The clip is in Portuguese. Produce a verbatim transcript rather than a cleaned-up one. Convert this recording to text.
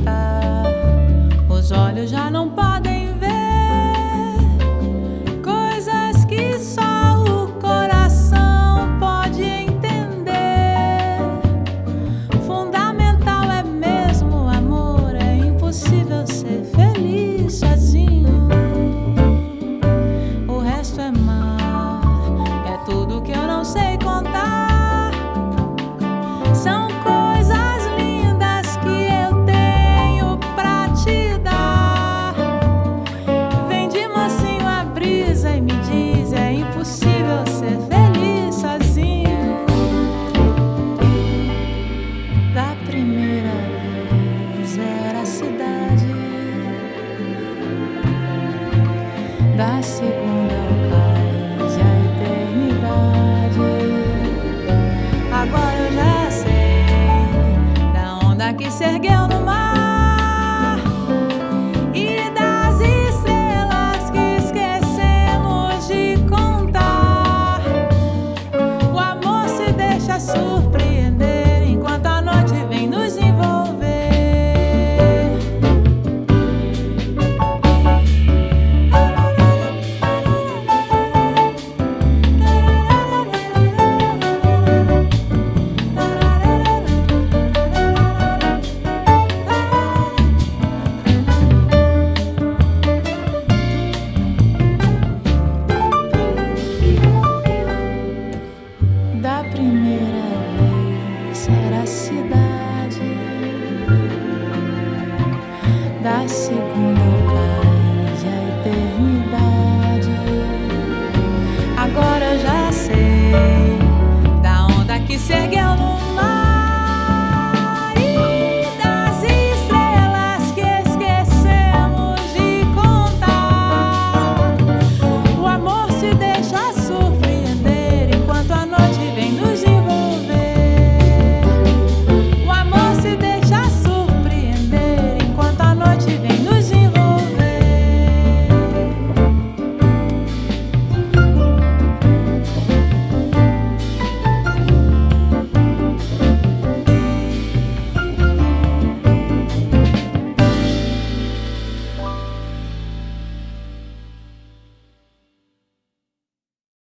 explicar. Os olhos já não podem ver coisas que só o coração pode entender. Fundamental é mesmo o amor, é impossível ser feliz sozinho. O resto é mar, é tudo que eu não sei contar. São coisas lindas que eu tenho pra te dar. Vem de mansinho a brisa e me diz: é impossível ser feliz sozinho. Da primeira vez era a cidade, da segunda é o cais e a eternidade. Agora eu já sei da onda que se ergueu no mar e das estrelas que esquecemos de contar. O amor se deixa surpreender enquanto a noite vem nos envolver. Da primeira vez era a cidade, da segunda o cais e a eternidade. Agora eu já sei da onda que se ergueu no